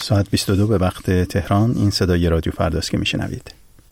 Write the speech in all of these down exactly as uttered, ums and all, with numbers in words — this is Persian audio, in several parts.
ساعت بیست و دو به وقت تهران. این صدای رادیو فرداست که میشنوید.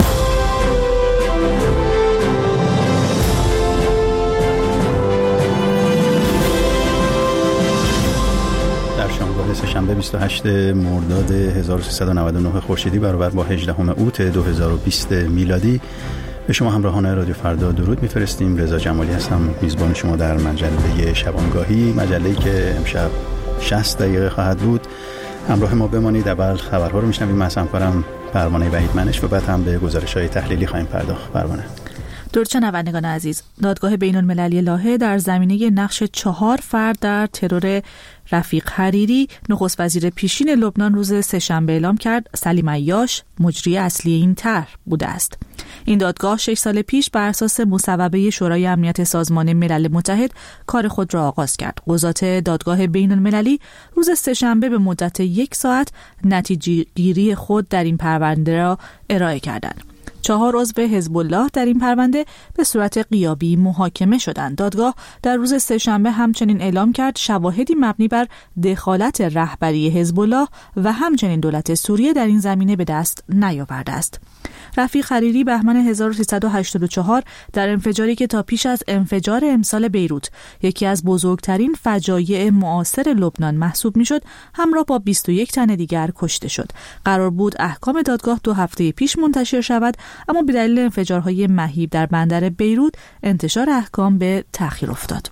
در شامگاه سه‌شنبه بیست و هشتم مرداد هزار و سیصد و نود و نه خورشیدی برابر با هجدهم اوت دو هزار و بیست میلادی به شما همراهان رادیو فردا درود میفرستیم. رضا جمالی هستم، میزبان شما در مجله شبانگاهی، مجله‌ای که امشب شصت دقیقه خواهد بود. همراه ما بمانید. اول خبرها رو میشنویم از همکارم پروانه وحید منش و بعد هم به گزارش‌های تحلیلی خواهیم پرداخت. پروانه. درود شنوندگان عزیز. دادگاه بین‌المللی لاهه در زمینه نقش چهار فرد در ترور رفیق حریری، نخست وزیر پیشین لبنان، روز سه‌شنبه اعلام کرد سلیم عیاش مجری اصلی این طرح بوده است. این دادگاه شش سال پیش بر اساس مصوبه شورای امنیت سازمان ملل متحد کار خود را آغاز کرد. قضات دادگاه بین‌المللی روز سه‌شنبه به مدت یک ساعت نتیجه گیری خود در این پرونده را ارائه کردند. چهار عضو حزب الله در این پرونده به صورت غیابی محاکمه شدند. دادگاه در روز سه‌شنبه همچنین اعلام کرد شواهدی مبنی بر دخالت رهبری حزب الله و همچنین دولت سوریه در این زمینه به دست نیاورده است. رفیق حریری بهمن هزار و سیصد و هشتاد و چهار در انفجاری که تا پیش از انفجار امسال بیروت یکی از بزرگترین فجایع معاصر لبنان محسوب میشد، همراه با بیست و یک تن دیگر کشته شد. قرار بود احکام دادگاه دو هفته پیش منتشر شود، اما به دلیل انفجارهای مهیب در بندر بیروت انتشار احکام به تأخیر افتاد.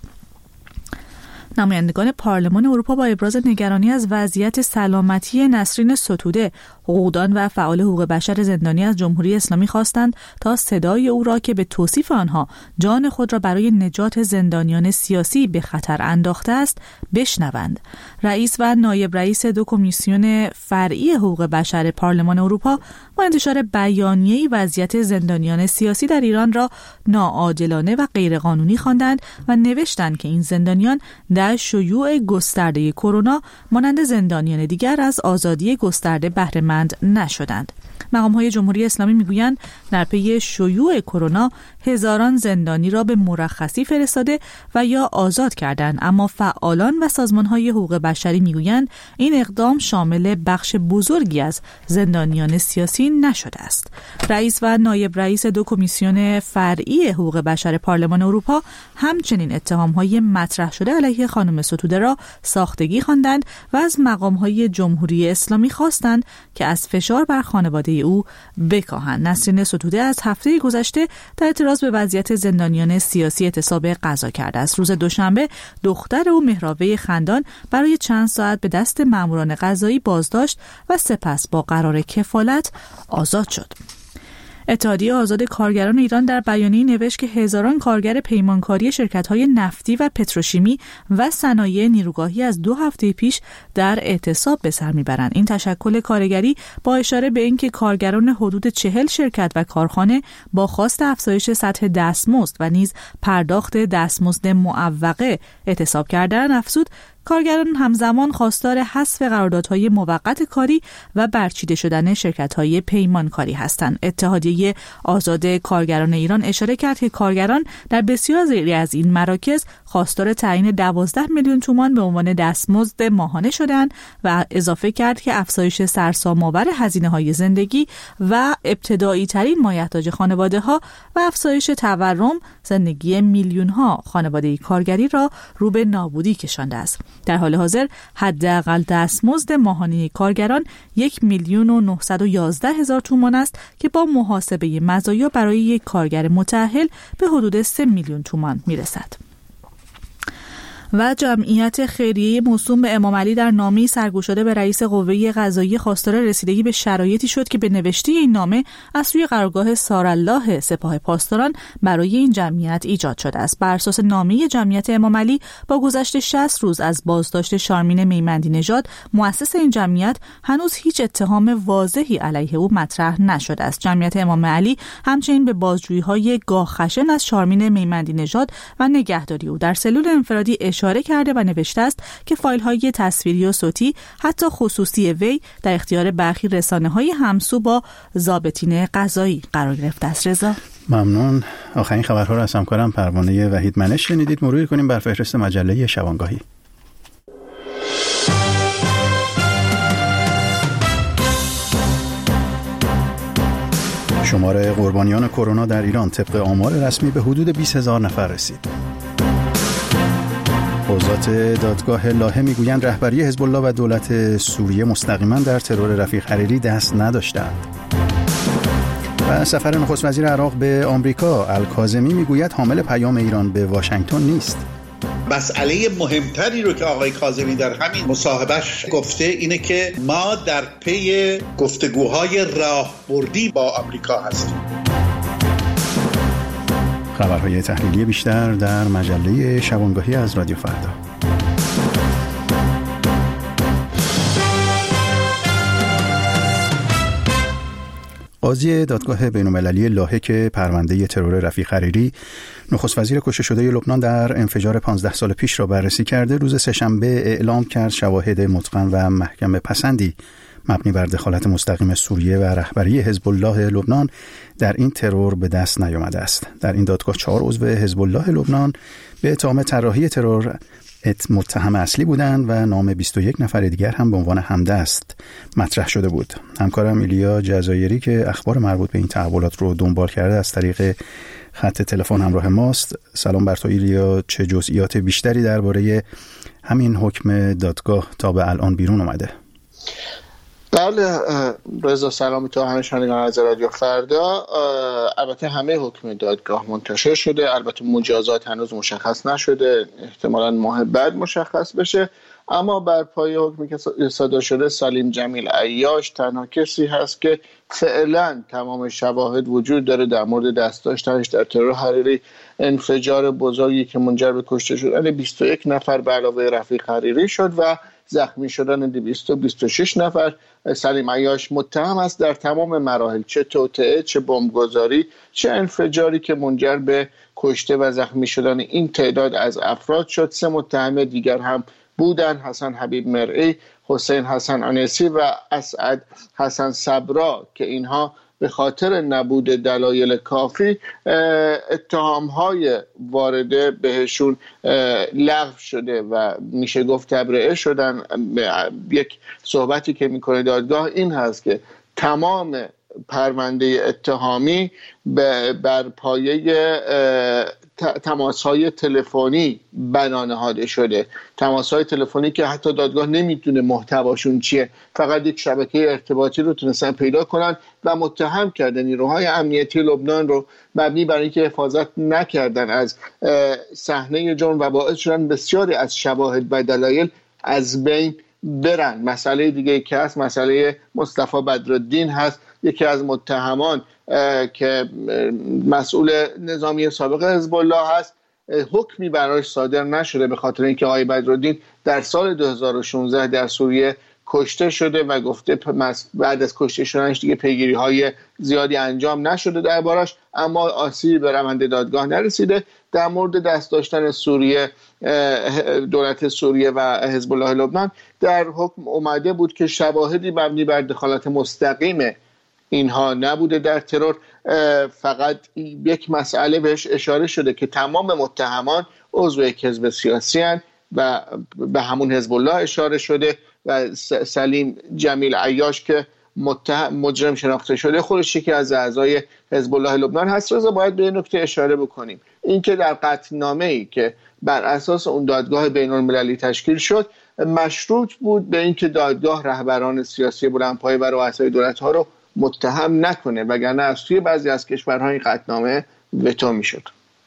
نمایندگان پارلمان اروپا با ابراز نگرانی از وضعیت سلامتی نسرین ستوده، حقوقدان و فعال حقوق بشر زندانی از جمهوری اسلامی خواستند تا صدای او را که به توصیف آنها جان خود را برای نجات زندانیان سیاسی به خطر انداخته است بشنوند. رئیس و نایب رئیس دو کمیسیون فرعی حقوق بشر پارلمان اروپا با انتشار بیانیه‌ای وضعیت زندانیان سیاسی در ایران را ناعادلانه و غیرقانونی خواندند و نوشتند که این زندانیان در شیوع گسترده کرونا مانند زندانیان دیگر از آزادی گسترده بهره مند نشدند. مقام‌های جمهوری اسلامی میگویند در پی شیوع کرونا هزاران زندانی را به مرخصی فرستاده و یا آزاد کردند، اما فعالان و سازمان‌های حقوق بشری میگویند این اقدام شامل بخش بزرگی از زندانیان سیاسی نشده است. رئیس و نایب رئیس دو کمیسیون فرعی حقوق بشر پارلمان اروپا همچنین اتهام‌های مطرح شده علیه خانم ستوده را ساختگی خواندند و از مقام‌های جمهوری اسلامی خواستند که از فشار بر خانواده او بکاهند. نسرین ستوده از هفته گذشته در اعتراض به وضعیت زندانیان سیاسی اعتصاب قضا کرده است. روز دوشنبه دختر او مهراوه خندان برای چند ساعت به دست ماموران قضایی بازداشت و سپس با قرار کفالت آزاد شد. اتحادیه آزاد کارگران ایران در بیانیه‌ای نوشت که هزاران کارگر پیمانکاری شرکت‌های نفتی و پتروشیمی و صنایع نیروگاهی از دو هفته پیش در اعتصاب به سر میبرند. این تشکل کارگری با اشاره به اینکه کارگران حدود چهل شرکت و کارخانه با خواست افزایش سطح دستمزد و نیز پرداخت دستمزد معوقه اعتصاب کردند، افزود کارگران همزمان خواستار حذف قراردادهای موقت کاری و برچیده شدن شرکت‌های پیمانکاری هستند. اتحادیه آزاد کارگران ایران اشاره کرد که کارگران در بسیاری از این مراکز خواستار تعیین دوازده میلیون تومان به عنوان دستمزد ماهانه شدند و اضافه کرد که افزایش سرسام‌آور هزینه‌های زندگی و ابتدایی ترین مایحتاج خانواده‌ها و افزایش تورم زندگی میلیون‌ها خانواده کارگری را رو به نابودی کشانده است. در حال حاضر حداقل دستمزد ماهانه کارگران یک میلیون و نهصد و یازده هزار تومان است که با محاسبه مزایا برای یک کارگر متأهل به حدود سه میلیون تومان میرسد. و جمعیت خیریه موسوم به امام علی در نامه‌ای سرگوشاده به رئیس قوه قضاییه خواستار رسیدگی به شرایطی شد که به نوشته این نامه از سوی قرارگاه سارالله سپاه پاسداران برای این جمعیت ایجاد شده است. بر اساس نامه جمعیت امام علی با گذشت شصت روز از بازداشت شارمین میمندی نژاد، مؤسس این جمعیت هنوز هیچ اتهام واضحی علیه او مطرح نشده است. جمعیت امام علی همچنین به بازجویی‌های گاه خشن از شارمین میمندی نژاد و نگهداری او در سلول انفرادی اشاره کرده و نوشته است که فایل‌های تصویری و صوتی حتی خصوصی وی در اختیار برخی رسانه‌های همسو با ضابطین قضایی قرار گرفته است. رضا ممنون. آخرین خبرها را از همکارم پروانه وحید منش شنیدید. مرور کنیم بر فهرست مجله شبانگاهی. شمار قربانیان کرونا در ایران طبق آمار رسمی به حدود بیست هزار نفر رسید. قضات دادگاه لاهه میگویند رهبری حزب الله و دولت سوریه مستقیما در ترور رفیق حریری دست نداشتند. و سفر نخست وزیر عراق به آمریکا الکاظمی میگوید حامل پیام ایران به واشنگتن نیست. مسئله مهمتری رو که آقای کاظمی در همین مصاحبهش گفته اینه که ما در پی گفتگوهای راهبردی با آمریکا هستیم. خبرهای تحلیلی بیشتر در مجله شبانگاهی از رادیو فردا. قاضی دادگاه بین‌المللی لاهه که پرونده ترور رفیق حریری نخست وزیر کشته شده لبنان در انفجار پانزده سال پیش را بررسی کرده، روز سه‌شنبه اعلام کرد شواهد متقن و محکم پسندی مبنی بر دخالت مستقیم سوریه و رهبری حزب الله لبنان در این ترور به دست نیامده است. در این دادگاه چهار عضو حزب الله لبنان به اتهام طراحی ترور متهم اصلی بودند و نام بیست و یک نفر دیگر هم به عنوان همدست مطرح شده بود. همکارم ایلیا جزایری که اخبار مربوط به این تحولات رو دنبال کرده از طریق خط تلفن همراه ماست. سلام بر تو ایلیا، چه جزئیات بیشتری درباره همین حکم دادگاه تا به الان بیرون اومده؟ بله رضا، سلام تو همه شنوندگان از رادیو فردا. البته همه حکم دادگاه منتشر شده، البته مجازات هنوز مشخص نشده، احتمالاً ماه بعد مشخص بشه، اما بر پای حکمی که صادر شده سلیم جمیل عیاش تنها کسی هست که فعلا تمام شواهد وجود داره در مورد دست داشتنش در ترور حریری، انفجار بزرگی که منجر به کشته شدن بیست و یک نفر به علاوه رفیق حریری شد و زخمی شدن دویست و بیست و شش نفر. سلیم عیاش متهم است در تمام مراحل، چه توطئه، چه بمبگذاری، چه انفجاری که منجر به کشته و زخمی شدن این تعداد از افراد شد. سه متهم دیگر هم بودن: حسن حبیب مرعی، حسین حسن انیسی و اسعد حسن صبرا که اینها به خاطر نبود دلایل کافی اتهام‌های وارده بهشون لغو شده و میشه گفت تبرئه شدن. یک صحبتی که میکنه دادگاه این هست که تمام پرونده اتهامی بر پایه تماس‌های تلفنی بنا نهاده شده، تماس‌های تلفنی که حتی دادگاه نمیدونه محتواشون چیه، فقط یک شبکه ارتباطی رو تونستن پیدا کنن و متهم کردن نیروهای امنیتی لبنان رو مبنی بر اینکه حفاظت نکردن از صحنه جرم و باعث شدن بسیاری از شواهد و دلایل از بین برن. مسئله دیگه که هست مسئله مصطفی بدرالدین هست، یکی از متهمان که مسئول نظامی سابق حزب الله هست. حکمی براش صادر نشده به خاطر اینکه آقای بدرالدین در سال دو هزار و شانزده در سوریه کشته شده و گفته بعد از کشته شدنش دیگه پیگیری های زیادی انجام نشده دربارش، اما آسیبی به روند دادگاه نرسیده. در مورد دست داشتن سوریه، دولت سوریه و حزب الله لبنان در حکم اومده بود که شواهدی مبنی بر دخالت مستقیم اینها نبوده در ترور، فقط یک مسئله بهش اشاره شده که تمام متهمان عضو یک حزب سیاسی هستند و به همون حزب الله اشاره شده و سلیم جمیل عیاش که متهم مجرم شناخته شده خودش یکی از اعضای حزب الله لبنان هست. رضا، باید به این نکته اشاره بکنیم، اینکه در قطعنامه‌ای که بر اساس اون دادگاه بین‌المللی تشکیل شد مشروط بود به اینکه دادگاه رهبران سیاسی بلندپایه و رؤسای دولت‌ها رو متهم نکنه، وگرنه از توی بعضی از کشورها این قطعنامه وتو میشد.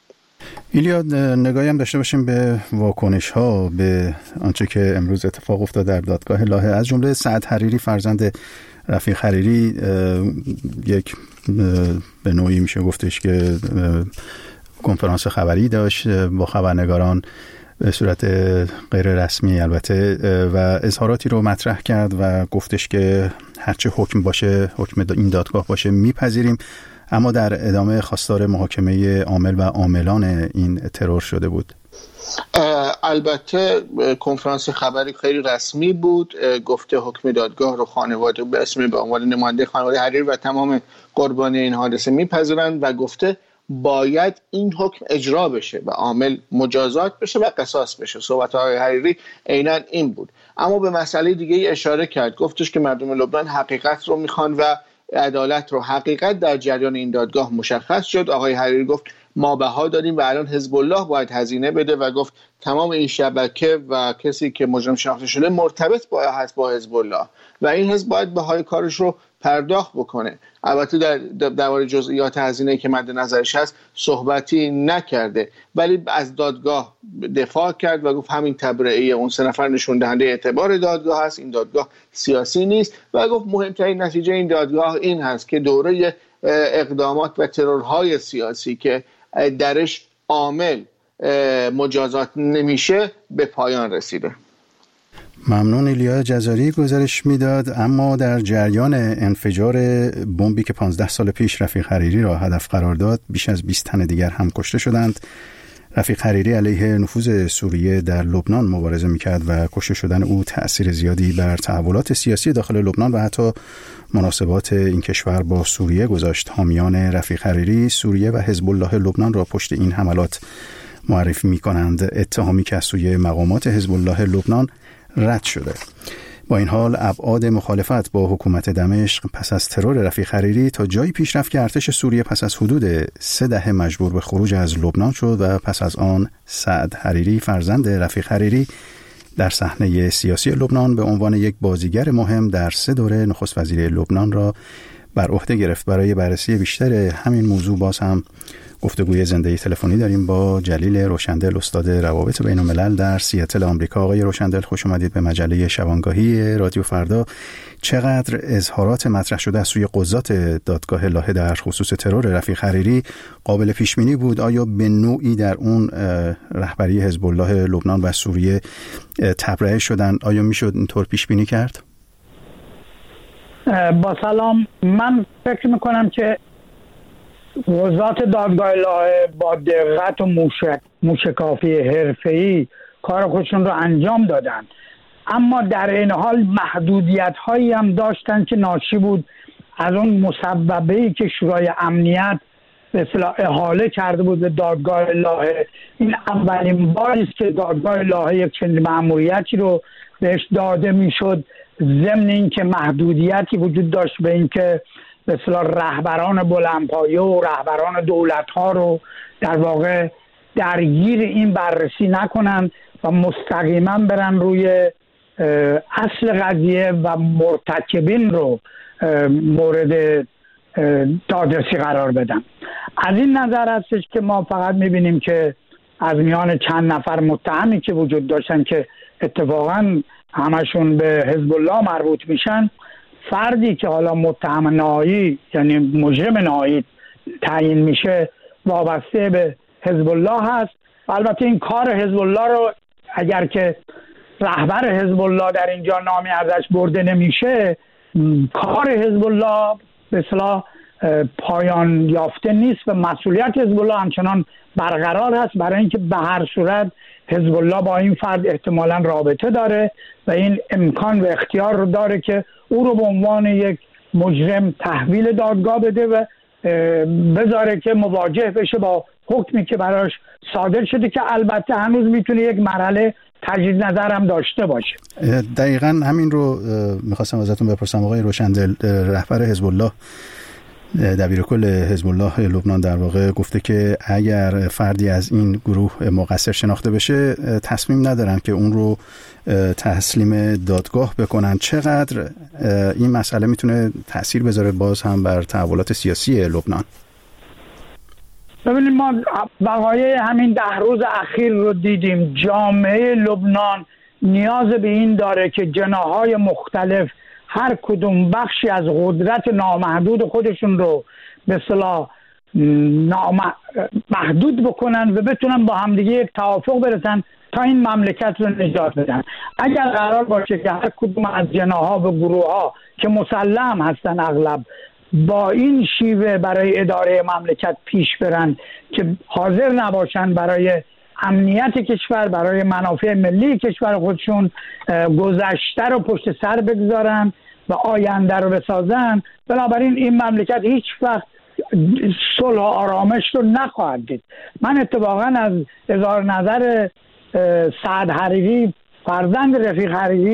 ایلیا، نگاهی هم داشته باشیم به واکنش ها به آنچه که امروز اتفاق افتاد در دادگاه لاهه، از جمله سعد حریری فرزند رفیق حریری یک به نوعی میشه گفتش که کنفرانس خبری داشت با خبرنگاران به صورت غیر رسمی البته و اظهاراتی رو مطرح کرد و گفتش که هرچه حکم باشه، حکم این دادگاه باشه میپذیریم، اما در ادامه خواستار محاکمه عامل و عاملان این ترور شده بود. البته کنفرانس خبری خیلی رسمی بود، گفته حکم دادگاه رو خانواده به اسم به عنوان نماینده خانواده حریری و تمام قربانی این حادثه میپذیرند و گفته باید این حکم اجرا بشه و عامل مجازات بشه و قصاص بشه. صحبت های حریری عیناً این بود. اما به مسئله دیگه ای اشاره کرد، گفتش که مردم لبنان حقیقت رو میخوان و عدالت رو حقیقت در جریان این دادگاه مشخص شد. آقای حریری گفت ما بها دادیم و الان حزب الله باید هزینه بده و گفت تمام این شبکه و کسی که مجرم شناخته شده مرتبط با هست با حزب الله و این حزب باید بهای کارش رو پرداخت بکنه. البته در درباره جزئیات هزینه‌ای که مد نظرش هست صحبتی نکرده، ولی از دادگاه دفاع کرد و گفت همین تبرئه اون سه نفر نشون دهنده اعتبار دادگاه هست، این دادگاه سیاسی نیست و گفت مهمترین نتیجه این دادگاه این هست که دوره اقدامات و ترورهای سیاسی که درش عامل مجازات نمیشه به پایان رسیده. ممنون. ایلیا جزاری گزارش میداد. اما در جریان انفجار بمبی که پانزده سال پیش رفیق حریری را هدف قرار داد، بیش از بیست تن دیگر هم کشته شدند. رفیق حریری علیه نفوذ سوریه در لبنان مبارزه میکرد و کشته شدن او تأثیر زیادی بر تحولات سیاسی داخل لبنان و حتی مناسبات این کشور با سوریه گذاشت. حامیان رفیق حریری سوریه و حزب الله لبنان را پشت این حملات معرفی میکنند، اتهامی که از سوی مقامات حزب الله لبنان رد شده. با این حال ابعاد مخالفت با حکومت دمشق پس از ترور رفیق حریری تا جایی پیش رفت که ارتش سوریه پس از حدود سه دهه مجبور به خروج از لبنان شد و پس از آن سعد حریری فرزند رفیق حریری در صحنه سیاسی لبنان به عنوان یک بازیگر مهم در سه دوره نخست وزیری لبنان را بر عهده گرفت. برای بررسی بیشتر همین موضوع باز هم گفتگوی زنده تلفنی داریم با جلیل روشندل، استاد روابط بین الملل در سیاتل آمریکا. آقای روشندل خوش اومدید به مجله شبانگاهی رادیو فردا. چقدر اظهارات مطرح شده از سوی قضات دادگاه لاهه در خصوص ترور رفیق حریری قابل پیش بینی بود؟ آیا به نوعی در اون رهبری حزب الله لبنان و سوریه تبرئه شدن؟ آیا میشد اینطور پیش بینی کرد؟ با سلام، من فکر میکنم که قضات دادگاه لاهه با دقت و موشک موشکافی حرفه‌ای کار خودشون رو انجام دادن، اما در این حال محدودیت هایی هم داشتن که ناشی بود از اون مسببه‌ای که شورای امنیت به اصطلاح احاله کرده بود به دادگاه لاهه. این اولین باری است که دادگاه لاهه یک چنین مأموریتی رو بهش داده میشد، ضمن اینکه محدودیتی وجود داشت به اینکه به اصطلاح رهبران بلندپایه و رهبران دولت‌ها رو در واقع درگیر این بررسی نکنن و مستقیما برن روی اصل قضیه و مرتکبین رو مورد دادرسی قرار بدن. از این نظر هستش که ما فقط می‌بینیم که از میان چند نفر متهمی که وجود داشتن که اتفاقاً همشون به حزب الله مربوط میشن، فردی که حالا متهم نهایی یعنی مجرم نهایی تعیین میشه وابسته به حزب الله هست. البته این کار حزب الله رو اگر که رهبر حزب الله در اینجا نامی ازش برده نمیشه، کار حزب الله به اصطلاح پایان یافته نیست و مسئولیت حزب الله همچنان برقرار هست، برای اینکه به هر صورت حزب الله با این فرد احتمالاً رابطه داره و این امکان و اختیار رو داره که او رو به عنوان یک مجرم تحویل دادگاه بده و بذاره که مواجه بشه با حکمی که براش صادر شده، که البته هنوز میتونه یک مرحله تجدید نظر هم داشته باشه. دقیقاً همین رو میخواستم ازتون بپرسم آقای روشندل. رهبر حزب الله، دبیر کل حزب الله لبنان در واقع گفته که اگر فردی از این گروه مقصر شناخته بشه تصمیم ندارن که اون رو تسلیم دادگاه بکنن. چقدر این مسئله میتونه تأثیر بذاره باز هم بر تحولات سیاسی لبنان؟ ببینید، ما وقایع همین ده روز اخیر رو دیدیم. جامعه لبنان نیاز به این داره که جناح‌های مختلف هر کدوم بخشی از قدرت نامحدود خودشون رو به اصطلاح محدود بکنن و بتونن با همدیگه یک توافق برسن تا این مملکت رو نجات بدن. اگر قرار باشه که هر کدوم از جناح‌ها و گروه‌ها که مسلم هستن اغلب با این شیوه برای اداره مملکت پیش برن که حاضر نباشن برای امنیت کشور، برای منافع ملی کشور خودشون گذشته رو پشت سر بگذارن و آینده رو بسازن، بنابراین این مملکت هیچ وقت صلح و آرامش رو نخواهد دید. من اتفاقا از اظهار نظر سعد حریری فرزند رفیق حریری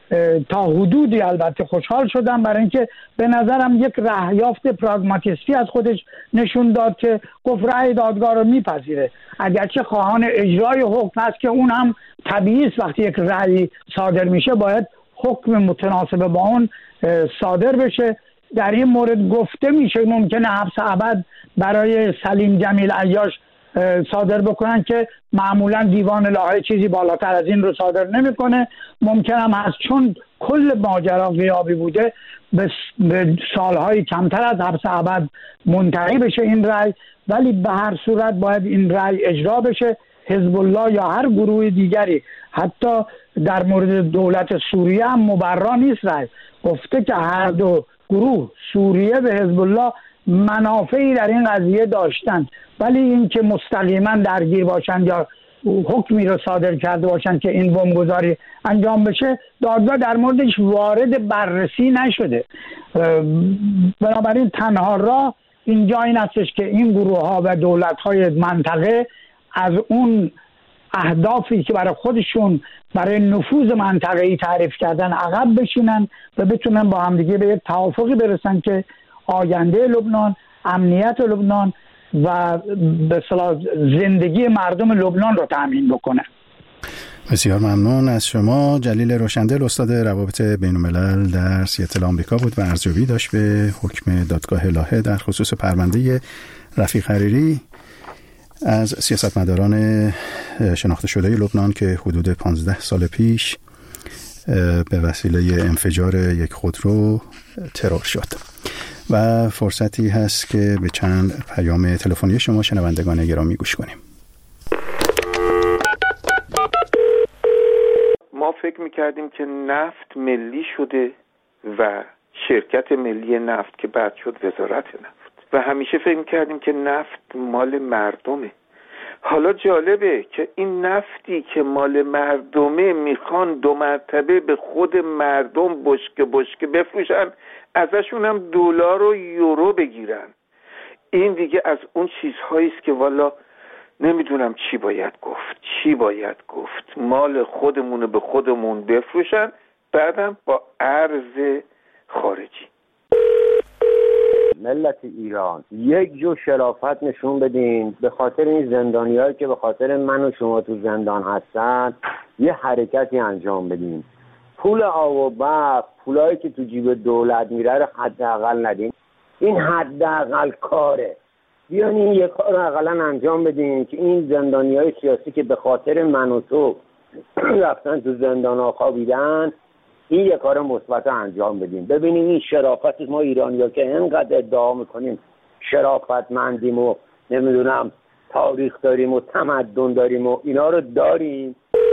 تا حدودی البته خوشحال شدم، برای اینکه به نظرم یک رهیافت پراگماتیستی از خودش نشون داد که گفت رأی دادگاه رو میپذیره، اگرچه خواهان اجرای حکم هست که اون هم طبیعی است وقتی یک رأی صادر میشه باید حکم متناسب با اون صادر بشه. در این مورد گفته میشه ممکنه حبس ابد برای سلیم جمیل عیاش صادر بکنن که معمولا دیوان لاهای چیزی بالاتر از این رو صادر نمیکنه. ممکن هم هست چون کل ماجرا غیابی بوده به سالهای کمتر از حبس ابد منتهی بشه این رأی، ولی به هر صورت باید این رأی اجرا بشه. حزب الله یا هر گروه دیگری حتی در مورد دولت سوریه هم مبرا نیست رأی، گفته که هر دو گروه سوریه به حزب الله منافعی در این قضیه داشتن، ولی این که مستقیما درگیر باشند یا حکمی رو صادر کرده باشند که این بمبگذاری انجام بشه دادگاه در موردش وارد بررسی نشده. بنابراین تنها راه اینجا این هستش که این گروه ها و دولت های منطقه از اون اهدافی که برای خودشون برای نفوذ منطقه‌ای تعریف کردن عقب بشینن و بتونن با همدیگه به یک توافقی برسن که آینده لبنان، امنیت لبنان و به اصطلاح زندگی مردم لبنان رو تامین بکنه. بسیار ممنون از شما. جلیل روشندل استاد روابط بین الملل در سیاتل آمریکا بود و ارزیابی داشت به حکم دادگاه لاهه در خصوص پرونده رفیق حریری از سیاستمداران شناخته شده لبنان که حدود پانزده سال پیش به وسیله انفجار یک خودرو ترور شد. و فرصتی هست که به چند پیام تلفنی شما شنوندگان گرامی گوش کنیم. ما فکر میکردیم که نفت ملی شده و شرکت ملی نفت که بعد شد وزارت نفت و همیشه فکر میکردیم که نفت مال مردمه. حالا جالبه که این نفتی که مال مردمه میخوان دو مرتبه به خود مردم بشکه بشکه بفروشن، ازشون هم دلار و یورو بگیرن. این دیگه از اون چیزهایی است که والا نمیدونم چی باید گفت چی باید گفت مال خودمون به خودمون بفروشن، بعدم با ارز خارجی. ملت ایران یک جو شرافت نشون بدین، به خاطر این زندانیایی که به خاطر من و شما تو زندان هستن یه حرکتی انجام بدین. پول آب و برق، پولایی که تو جیب دولت میره رو حداقل ندین. این حداقل کاره. بیان این یک کار رو اقلا انجام بدین که این زندانیای سیاسی که به خاطر من و تو رفتن تو زندان ها خوابیدن، این یک کار مثبت انجام بدیم. ببینیم این شرافت ما ایرانی‌ها که اینقدر ادعا میکنیم شرافتمندیم و نمیدونم تاریخ داریم و تمدن داریم و اینا رو داریم.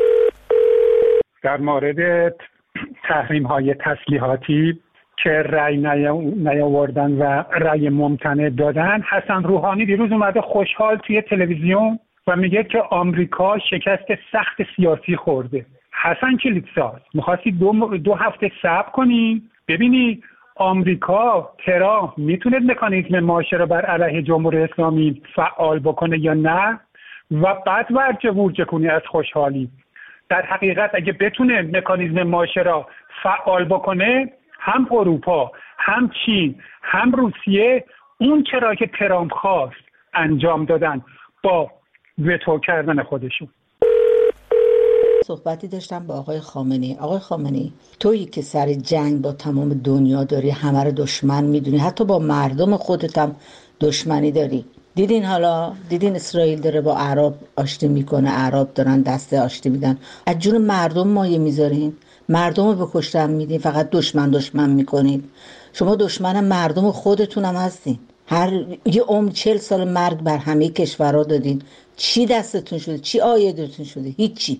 در مورد تحریم های تسلیحاتی که رأی نیاوردن و رأی ممتنع دادن، حسن روحانی دیروز اومده خوشحال توی تلویزیون و میگه که آمریکا شکست سخت سیاسی خورده. حسن کلیدساز میخواستی دو, دو هفته صبر کنی ببینی آمریکا ترامپ میتونه مکانیزم ماشه رو بر علیه جمهوری اسلامی فعال بکنه یا نه و بعد ورجه ورجه کنی از خوشحالی. در حقیقت اگه بتونه مکانیزم ماشه را فعال بکنه، هم اروپا هم چین هم روسیه اون چرا که ترامپ خواست انجام دادن با وتو کردن خودشون. صحبتی داشتم با آقای خامنه‌ای. آقای خامنه‌ای، تویی که سر جنگ با تمام دنیا داری، همه رو دشمن میدونی، حتی با مردم خودت هم دشمنی داری. دیدین حالا دیدین اسرائیل داره با عرب آشتی میکنه، عرب دارن دست آشتی میدن، از جون مردم مایه میذارین، مردم رو به کشتن میدین، فقط دشمن دشمن میکنین. شما دشمن مردم خودتون هم هستین. هر یه عمر چهل سال مرگ بر همه کشورها دادین، چی دستتون شده؟ چی آیدتون شده؟ هیچی.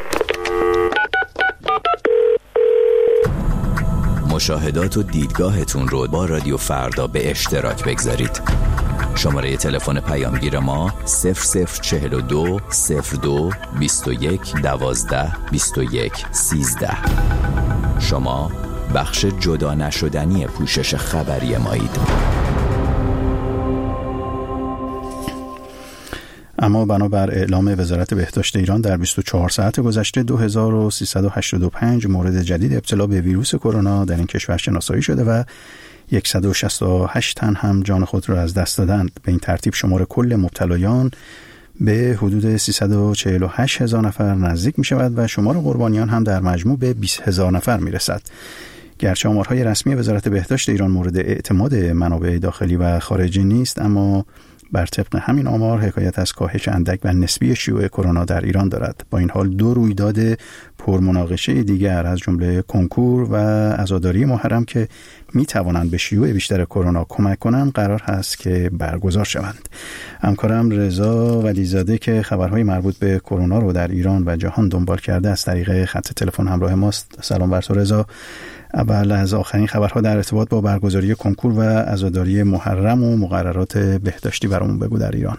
مشاهدات و دیدگاهتون رو با رادیو فردا به اشتراک بگذارید. شماره تلفن پیامگیر ما صفر صفر چهل و دو صفر دو بیست و یک دوازده بیست و یک سیزده. شما بخش جدا نشدنی پوشش خبری مایید. اما بنابر اعلام وزارت بهداشت ایران در بیست و چهار ساعت گذشته دو هزار و سیصد و هشتاد و پنج مورد جدید ابتلا به ویروس کرونا در این کشور شناسایی شده و صد و شصت و هشت تن هم جان خود را از دست دادند. به این ترتیب شمار کل مبتلایان به حدود سیصد و چهل و هشت هزار نفر نزدیک می شود و شمار قربانیان هم در مجموع به بیست هزار نفر می رسد. گرچه آمارهای رسمی وزارت بهداشت ایران مورد اعتماد منابع داخلی و خارجی نیست، اما بر طبق همین آمار حکایت از کاهش اندک و نسبی شیوع کرونا در ایران دارد. با این حال دو رویداد پرمناقشه دیگر از جمله کنکور و عزاداری محرم که می توانند به شیوع بیشتر کرونا کمک کنند قرار هست که برگزار شوند. همکارم رضا ولیزاده که خبرهای مربوط به کرونا رو در ایران و جهان دنبال کرده از طریق خط تلفن همراه ماست. سلام بر تو رضا. اول از آخرین خبرها در ارتباط با برگزاری کنکور و عزاداری محرم و مقررات بهداشتی برامون بگو در ایران.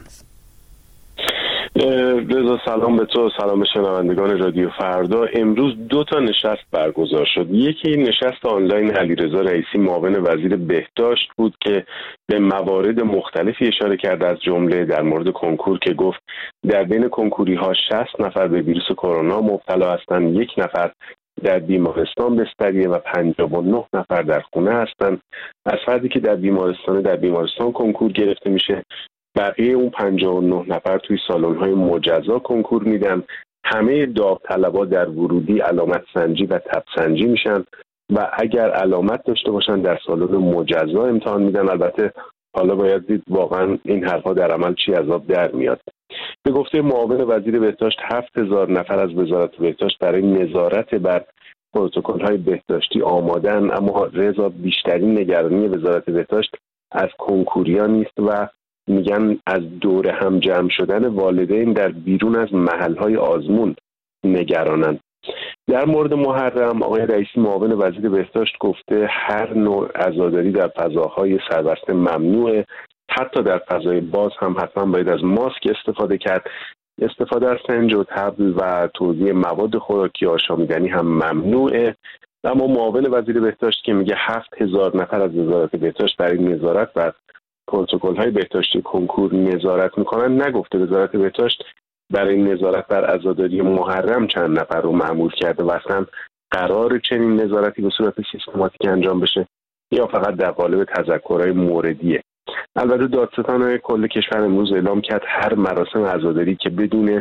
رضا سلام به تو، سلام به شنوندگان رادیو فردا. امروز دو تا نشست برگزار شد. یکی نشست آنلاین علیرضا رئیسی معاون وزیر بهداشت بود که به موارد مختلفی اشاره کرد، از جمله در مورد کنکور که گفت در بین کنکوری ها شصت نفر به ویروس کرونا مبتلا هستند، یک نفر در بیمارستان بستریه و پنجاه و نه نفر در خونه هستند. از فردی که در بیمارستان در بیمارستان کنکور گرفته میشه، بقیه اون پنجاه و نه نفر توی سالن‌های مجزا کنکور میدن. همه داوطلبا در ورودی علامت سنجی و تب سنجی میشن و اگر علامت داشته باشن در سالن مجزا امتحان میدن. البته حالا باید دید واقعا این حرفا در عمل چی از آب در میاد. به گفته معاون وزیر بهداشت هفت هزار نفر از وزارت بهداشت برای نظارت بر پروتکل‌های بهداشتی آمادن، اما رضا بیشترین نگرانی وزارت بهداشت از کنکوریا نیست و میگن از دور هم جمع شدن والدین در بیرون از محل‌های آزمون نگرانند. در مورد محرم آقای رئیسی معاون وزیر بهداشت گفته هر نوع عزاداری در فضاهای سربسته ممنوعه، حتی در فضای باز هم حتما باید از ماسک استفاده کرد. استفاده از سنج و طبل و توزیع مواد خوراکی آشامیدنی هم ممنوعه. اما معاون وزیر بهداشت که میگه هفت هزار نفر از وزارت بهداشت برای نظارت بر پروتکل‌های بهداشتی کنکور نظارت میکنن، نگفته وزارت بهداشت برای نظارت بر عزاداری محرم چند نفر رو مأمور کرده و اصلا قرار چنین نظارتی به صورت سیستماتیک انجام بشه یا فقط در قالب تذکرهای موردیه. البته دادستان کل کشور امروز اعلام کرد هر مراسم عزاداری که بدون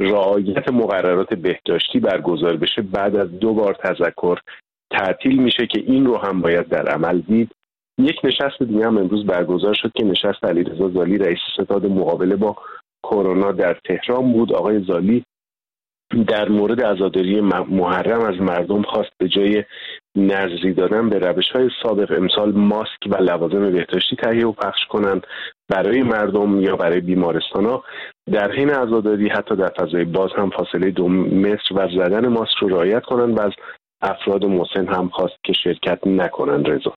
رعایت مقررات بهداشتی برگزار بشه بعد از دو بار تذکر تعطیل میشه که این رو هم باید در عمل دید. یک نشست دیگه هم امروز برگزار شد که نشست علیرضا زالی رئیس ستاد مقابله با کرونا در تهران بود. آقای زالی در مورد عزاداری محرم از مردم خواست به جای نذری دادن به روش‌های سابق امسال ماسک و لوازم بهداشتی تهیه و پخش کنند برای مردم یا برای بیمارستان‌ها. در حین عزاداری حتی در فضای باز هم فاصله دو متر و زدن ماسک رو رعایت کنند و از افراد مسن هم خواست که شرکت نکنند. رضا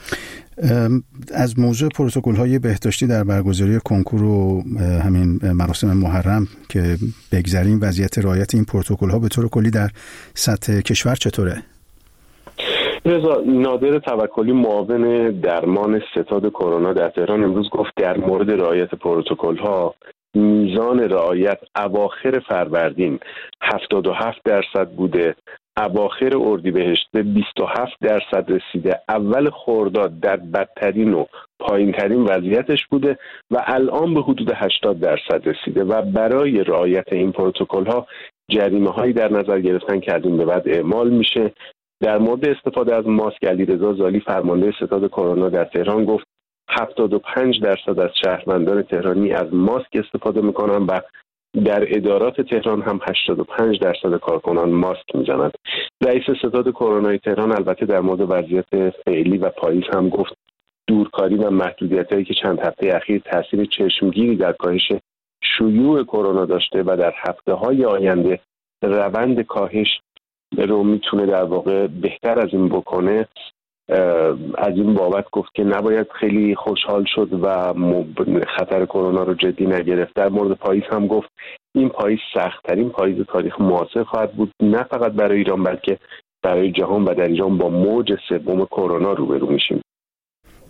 از موضوع پروتکل‌های بهداشتی در برگزاری کنکور و همین مراسم محرم که بگذریم، وضعیت رعایت این پروتکل‌ها به طور کلی در سطح کشور چطوره؟ رضا نادر توکلی معاون درمان ستاد کرونا در تهران امروز گفت در مورد رعایت پروتکل‌ها میزان رعایت اواخر فروردین هفتاد و هفت درصد بوده، اواخر اردیبهشت بیست و هفت درصد رسیده، اول خرداد در بدترین و پایینترین وضعیتش بوده و الان به حدود هشتاد درصد رسیده و برای رعایت این پروتکل‌ها جریمه‌هایی در نظر گرفتن که از این به بعد اعمال میشه. در مورد استفاده از ماسک علیرضا زالی فرمانده ستاد کرونا در تهران گفت هفتاد و پنج درصد از شهروندان تهرانی از ماسک استفاده میکنن و در ادارات تهران هم هشتاد و پنج درصد کارکنان ماسک میزنند. رئیس ستاد کرونا تهران البته در مورد وضعیت فعلی و پاییز هم گفت دورکاری و محدودیت‌هایی که چند هفته اخیر تاثیر چشمگیری در کاهش شیوع کرونا داشته و در هفته‌های آینده روند کاهش رو میتونه در واقع بهتر از این بکنه. از این بابت گفت که نباید خیلی خوشحال شد و خطر کرونا رو جدی نگرفت. در مورد پاییز هم گفت این پاییز سخت‌ترین پاییز تاریخ معاصر خواهد بود، نه فقط برای ایران بلکه برای جهان و در ایران با موج سوم کرونا روبرو میشیم.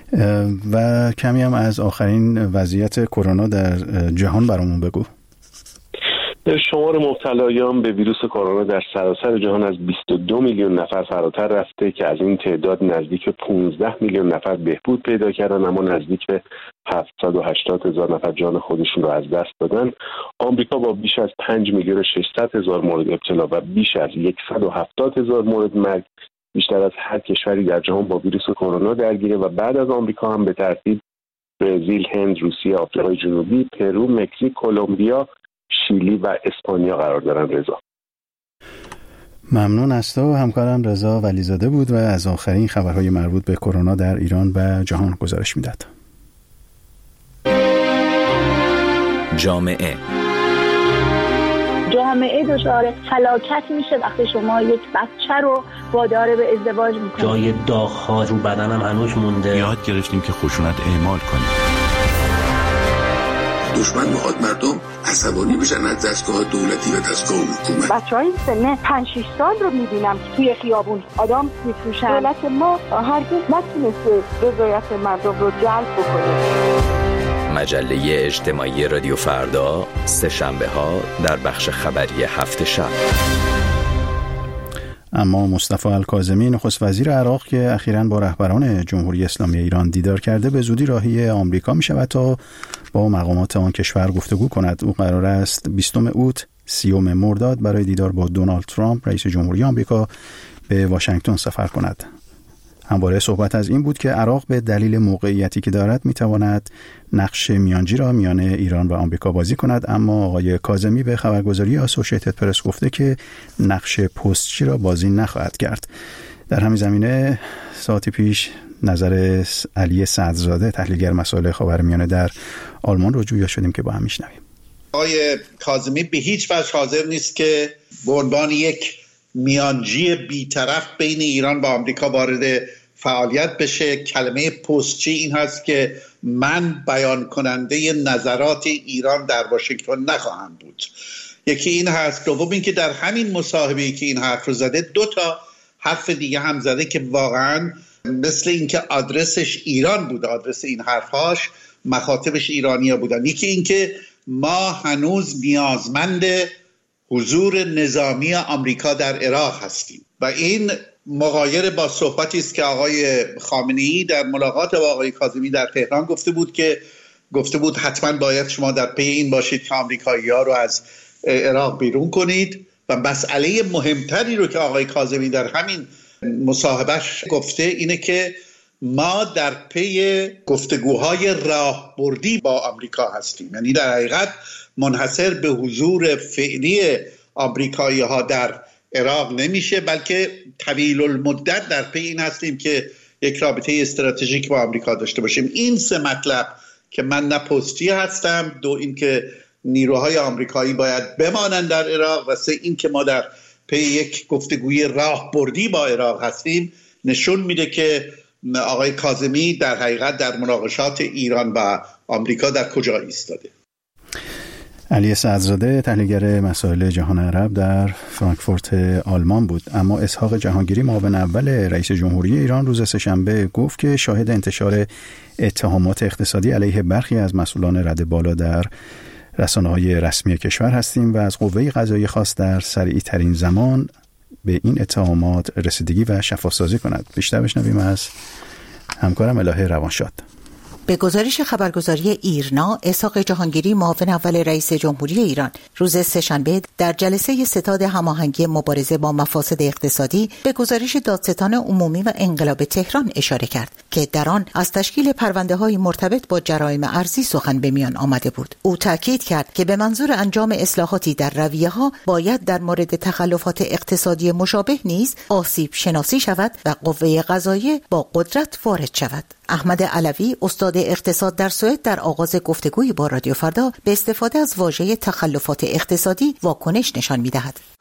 و کمی هم از آخرین وضعیت کرونا در جهان برامون بگو. شمار مبتلایان به ویروس کرونا در سراسر جهان از بیست و دو میلیون نفر فراتر رفته که از این تعداد نزدیک به پانزده میلیون نفر بهبود پیدا کردن، اما نزدیک به هفتصد و هشتاد هزار نفر جان خودشون رو از دست دادن. آمریکا با بیش از پنج میلیون و ششصد هزار مورد ابتلا و بیش از صد و هفتاد هزار مورد مرگ بیشتر از هر کشوری در جهان با ویروس کرونا درگیره و بعد از آمریکا هم به ترتیب برزیل، هند، روسیه، آفریقای جنوبی، پرو، مکزیک، کلمبیا، شیلی و اسپانیا قرار دارن. رضا ممنون از تو. همکارم رضا ولیزاده بود و از آخرین خبرهای مربوط به کرونا در ایران و جهان گزارش میداد. جامعه جامعه دچار فلاکت میشه وقتی شما یک بچه رو وادار به ازدواج میکنید. جای داغ‌ها رو بدنم هنوز مونده. یاد گرفتیم که خشونت اعمال کنیم. دشمن میخواد مردم عصبانی بشن از دستگاه دولتی و دستگاه حکومت. بچهای سن پنج شش سال رو میبینم که توی خیابون آدم میفروشن. دولت ما هرگز نتونسته رضایت مردم رو جلب بکنه. مجله اجتماعی رادیو فردا، سه شنبه ها در بخش خبری هفت شب. اما مصطفی الکاظمی نخست وزیر عراق که اخیراً با رهبران جمهوری اسلامی ایران دیدار کرده به زودی راهی آمریکا می شود تا با مقامات آن کشور گفتگو کند. او قرار است بیستم اوت سیوم مرداد برای دیدار با دونالد ترامپ رئیس جمهوری آمریکا به واشنگتن سفر کند. همواره صحبت از این بود که عراق به دلیل موقعیتی که دارد میتواند نقش میانجی را میان ایران و آمریکا بازی کند، اما آقای کاظمی به خبرگزاری اسوسییتد پرس گفته که نقش پستچی را بازی نخواهد کرد. در همین زمینه ساعتی پیش نظر علی صدرزاده تحلیلگر مسائل خاورمیانه در آلمان رو جویا شدیم که با هم میشنویم. آقای کاظمی به هیچ وجه حاضر نیست که به عنوان یک میانجی بی‌طرف بین ایران و آمریکا وارد فعالیت بشه. کلمه پستچی این هست که من بیان کننده نظرات ایران در واشنگتن نخواهم بود. یکی این هست. دوم این که در همین مصاحبه‌ای که این حرف رو زده دو تا حرف دیگه هم زده که واقعا مثل این که آدرسش ایران بود، آدرس این حرفاش مخاطبش ایرانی‌ها بودن. یکی این که ما هنوز نیازمند حضور نظامی آمریکا در عراق هستیم و این مغایر با صحبتی است که آقای خامنه‌ای در ملاقات با آقای کاظمی در تهران گفته بود که گفته بود حتما باید شما در پی این باشید که آمریکایی‌ها رو از عراق بیرون کنید. و مسئله مهمتری رو که آقای کاظمی در همین مصاحبهش گفته اینه که ما در پی گفتگوهای راهبردی با آمریکا هستیم. یعنی در حقیقت منحصر به حضور فعلی آمریکایی ها در عراق نمیشه، بلکه طویل المدت در پی این هستیم که یک رابطه استراتژیک با آمریکا داشته باشیم. این سه مطلب که من نه پستی هستم، دو این که نیروهای آمریکایی باید بمانند در عراق و سه این که ما در پی یک گفتگوی راهبردی با عراق هستیم، نشون میده که آقای کاظمی در حقیقت در مناقشات ایران و آمریکا در کجا ایستاده. علی صدرزاده تحلیلگر مسائل جهان عرب در فرانکفورت آلمان بود. اما اسحاق جهانگیری معاون اول رئیس جمهوری ایران روز سه‌شنبه گفت که شاهد انتشار اتهامات اقتصادی علیه برخی از مسئولان رده بالا در رسانه‌های رسمی کشور هستیم و از قوه قضاییه خواست در سریع ترین زمان به این اتهامات رسیدگی و شفاف‌سازی کند. بیشتر بشنویم از همکارم الهه روانشاد. به گزارش خبرگزاری ایرنا، اسحاق جهانگیری معاون اول رئیس جمهوری ایران روز سه‌شنبه در جلسه ستاد هماهنگی مبارزه با مفاسد اقتصادی به گزارش دادستان عمومی و انقلاب تهران اشاره کرد که در آن از تشکیل پرونده‌های مرتبط با جرایم ارزی سخن به میان آمده بود. او تاکید کرد که به منظور انجام اصلاحاتی در رویه‌ها باید در مورد تخلفات اقتصادی مشابه نیز آسیب شناسی شود و قوه قضاییه با قدرت وارد شود. احمد علوی استاد اقتصاد در سوئد در آغاز گفتگوی با رادیو فردا به استفاده از واژه تخلفات اقتصادی واکنش نشان می‌دهد.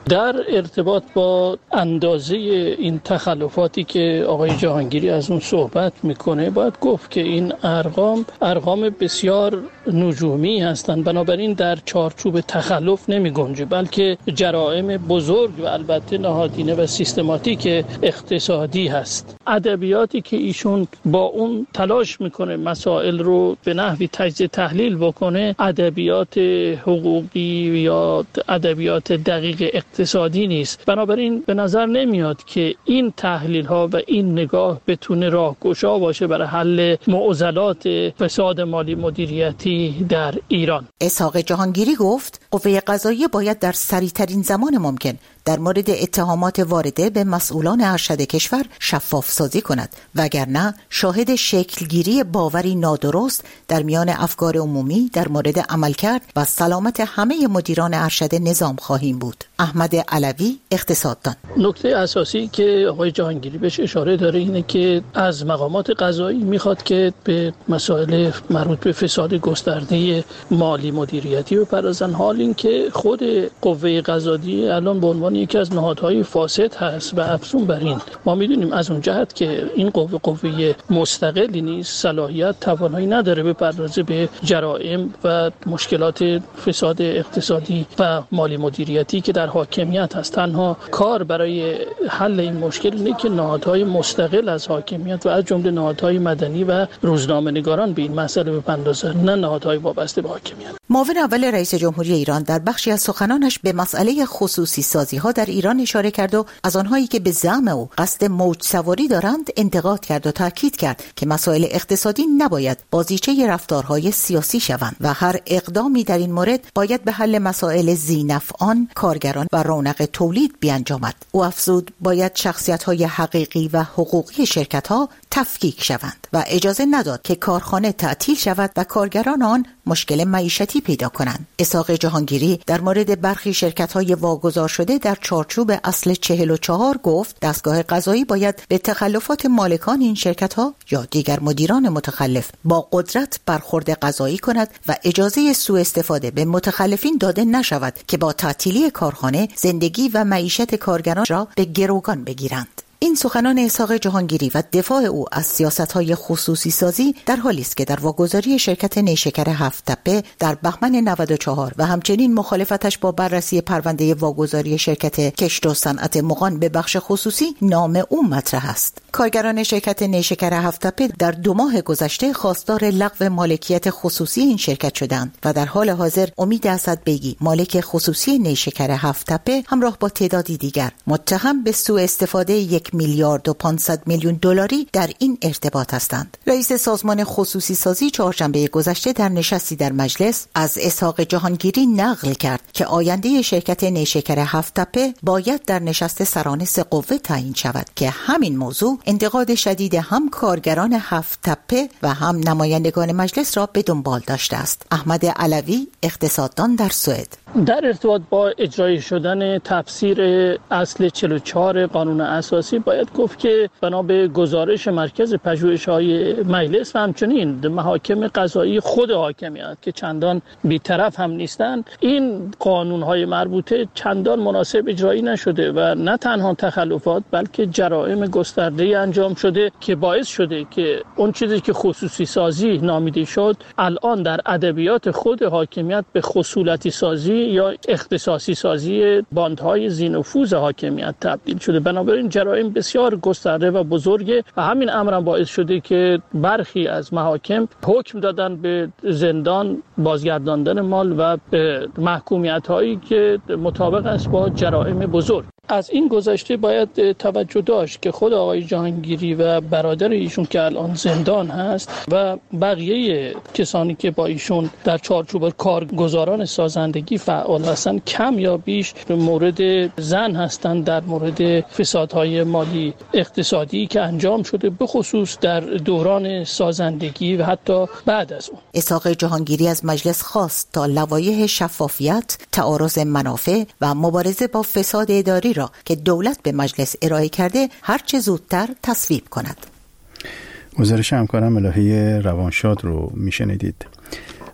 در ارتباط با اندازه این تخلفاتی که آقای جهانگیری از اون صحبت میکنه باید گفت که این ارقام ارقام بسیار نجومی هستند، بنابراین در چارچوب تخلف نمی گنجه، بلکه جرائم بزرگ و البته نهادینه و سیستماتیک اقتصادی هست. ادبیاتی که ایشون با اون تلاش میکنه مسائل رو به نحوی تجزیه تحلیل بکنه ادبیات حقوقی یا ادبیات دقیق اقتصادی نیست، بنابراین به نظر نمیاد که این تحلیل ها و این نگاه بتونه راهگشا باشه برای حل معضلات فساد مالی مدیریتی در ایران. اسحاق جهانگیری گفت قوه قضاییه باید در سریعترین زمان ممکن در مورد اتهامات وارده به مسئولان ارشد کشور شفاف سازی کند، وگرنه شاهد شکلگیری باوری نادرست در میان افکار عمومی در مورد عملکرد و سلامت همه مدیران ارشد نظام خواهیم بود. احمد علوی، اقتصاددان: نکته اساسی که آقای جهانگیری بهش اشاره داره اینه که از مقامات قضایی میخواد که به مسائل مربوط به فساد گسترده مالی مدیریتی بپردازن، حال این که خود قوه قضاییه الان به عنوان یکی از نهادهای فاسد هست و افزون بر این ما میدونیم از اون جهت که این قوه قوه مستقلی نیست، صلاحیت توانایی نداره بپردازه به جرائم و مشکلات فساد اقتصادی و مالی مدیریتی که در حاکمیت هست. تنها کار برای حل این مشکل اینه که نهادهای مستقل از حاکمیت و از جمله نهادهای مدنی و روزنامه‌نگاران به این مسئله بپردازن، نه نهادهای وابسته به حاکمیت. معاون اول رئیس جمهوری ایران در بخشی از سخنانش به مسئله خصوصی سازی ها در ایران اشاره کرد و از آنهایی که به زعم او قصد موج سواری دارند انتقاد کرد و تاکید کرد که مسائل اقتصادی نباید بازیچه رفتارهای سیاسی شوند و هر اقدامی در این مورد باید به حل مسائل ذینفعان، کارگران و رونق تولید بیانجامد. او افزود باید شخصیت‌های حقیقی و حقوقی شرکت‌ها تفکیک شوند و اجازه نداد که کارخانه تعطیل شود و کارگران آن مشکل معیشتی پیدا کنند. اسحاق جهانگیری در مورد برخی شرکت‌های واگذار شده در چارچوب اصل چهل و چهار گفت دستگاه قضایی باید به تخلفات مالکان این شرکت‌ها یا دیگر مدیران متخلف با قدرت برخورد قضایی کند و اجازه سوء استفاده به متخلفین داده نشود که با تعطیلی کارخانه زندگی و معیشت کارگران را به گروگان بگیرند. این سخنان اسحاق جهانگیری و دفاع او از سیاست‌های خصوصی سازی در حالی است که در واگذاری شرکت نیشکر هفت تپه در بهمن نود و چهار و همچنین مخالفتش با بررسی پرونده واگذاری شرکت کشت و صنعت مغان به بخش خصوصی نام او مطرح است. کارگران شرکت نیشکر هفت تپه در دو ماه گذشته خواستار لغو مالکیت خصوصی این شرکت شدند و در حال حاضر امید اسدبیگی مالک خصوصی نیشکر هفت تپه همراه با تعدادی دیگر متهم به سوء استفاده یک میلیارد و پانصد میلیون دلاری در این ارتباط هستند. رئیس سازمان خصوصی سازی چهارشنبه گذشته در نشستی در مجلس از اسحاق جهانگیری نقل کرد که آینده شرکت نیشکر هفت تپه باید در نشست سران سه قوه تعیین شود که همین موضوع انتقاد شدید هم کارگران هفت تپه و هم نمایندگان مجلس را به دنبال داشته است. احمد علوی، اقتصاددان در سوئد: در ارتباط با اجرای شدن تفسیر اصل چهل و چهار قانون اساسی باید گفت که بنا به گزارش مرکز پژوهش‌های مجلس و همچنین محاکم قضایی خود حاکمیت که چندان بی‌طرف هم نیستند، این قانون‌های مربوطه چندان مناسب اجرایی نشده و نه تنها تخلفات بلکه جرائم گسترده انجام شده که باعث شده که اون چیزی که خصوصی سازی نامیده شد الان در ادبیات خود حاکمیت به خصولتی سازی یا اختصاصی سازی باندهای ذی‌نفوذ حاکمیت تبدیل شده. بنابراین جرائم بسیار گسترده و بزرگه و همین امر باعث شده که برخی از محاکم حکم دادن به زندان، بازگرداندن مال و محکومیت هایی که مطابق است با جرائم بزرگ. از این گذشته باید توجه داشت که خود آقای جهانگیری و برادر ایشون که الان زندان هست و بقیه کسانی که با ایشون در چارچوب کارگزاران سازندگی فعال هستند کم یا بیش مورد زن هستند در مورد فسادهای مالی اقتصادی که انجام شده، به خصوص در دوران سازندگی و حتی بعد از اون. اسحاق جهانگیری از مجلس خواست تا لوایح شفافیت، تعارض منافع و مبارزه با فساد اداری را که دولت به مجلس ارائه کرده هر چه زودتر تصویب کند. گزارش همکارم الهی روانشاد رو میشنیدید.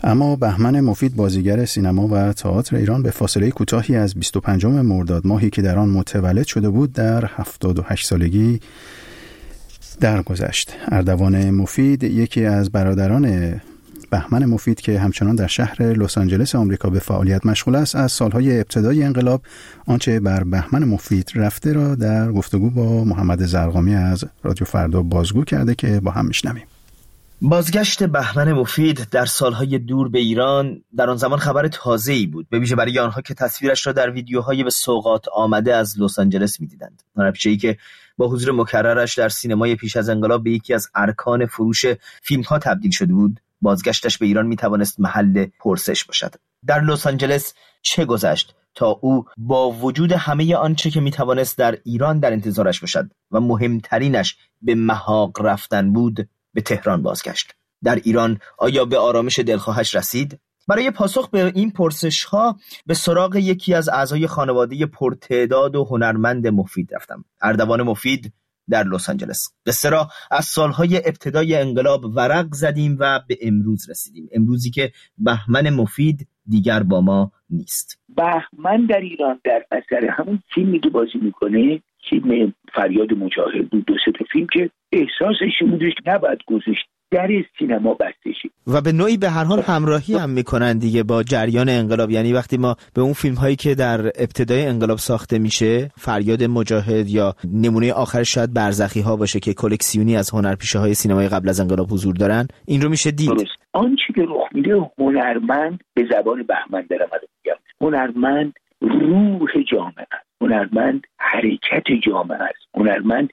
اما بهمن مفید بازیگر سینما و تئاتر ایران به فاصله کوتاهی از بیست و پنجم مرداد ماهی که در آن متولد شده بود در هفتاد و هشت سالگی درگذشت. اردوان مفید یکی از برادران بهمن مفید که همچنان در شهر لس آنجلس آمریکا به فعالیت مشغول است، از سالهای ابتدای انقلاب آنچه بر بهمن مفید رفته را در گفتگو با محمد زرقامی از رادیو فردا بازگو کرده که با هم میشنویم. بازگشت بهمن مفید در سالهای دور به ایران در آن زمان خبر تازه‌ای بود، به ویژه برای آنها که تصویرش را در ویدیوهای به سوغات آمده از لس آنجلس می‌دیدند. هنرپیشه‌ای که با حضور مکررش در سینمای پیش از انقلاب به یکی از ارکان فروش فیلم‌ها تبدیل شده بود، بازگشتش به ایران می‌توانست محل پرسش باشد. در لس آنجلس چه گذشت تا او با وجود همه آنچه که می‌توانست در ایران در انتظارش باشد و مهمترینش به محاق رفتن بود، به تهران بازگشت؟ در ایران آیا به آرامش دلخواهش رسید؟ برای پاسخ به این پرسش‌ها به سراغ یکی از اعضای خانواده پرتعداد و هنرمند مفید رفتم. اردوان مفید در لس آنجلس. قصه را از سالهای ابتدای انقلاب ورق زدیم و به امروز رسیدیم، امروزی که بهمن مفید دیگر با ما نیست. بهمن در ایران در اثر همون فیلمی که بازی میکنه، فیلم فریاد مجاهد بود، دو سه تا فیلم که احساسش بودش نباید گذاشت در سینما بسته شد و به نوعی به هر حال همراهی هم میکنن دیگه با جریان انقلاب. یعنی وقتی ما به اون فیلم هایی که در ابتدای انقلاب ساخته میشه، فریاد مجاهد یا نمونه آخر شاید برزخی ها باشه که کلکسیونی از هنرپیشه های سینمای قبل از انقلاب حضور دارن، این رو میشه دید. درست. آنچه که رخ میده، هنرمند به زبان بهمن دارم میگم، هنرمند روح جامعه است، هنرمند حرکت جامعه است، هنرمند